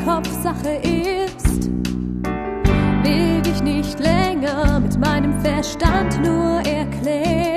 Kopfsache ist, will ich nicht länger mit meinem Verstand nur erklären.